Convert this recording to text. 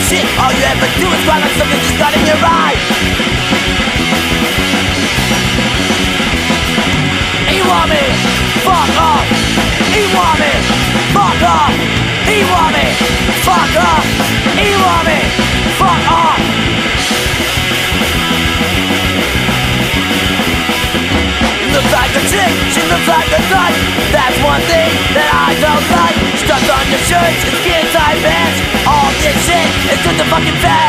shit. All you ever do is cry like something just got in your eye. He want me, fuck off. He want me, fuck off. He want me, fuck off. He want me, fuck off. Looks like a chick, she looks like a thug. That's one thing that I don't like. Stuck on your shirts and skin tight pants. All this shit is just a fucking fad.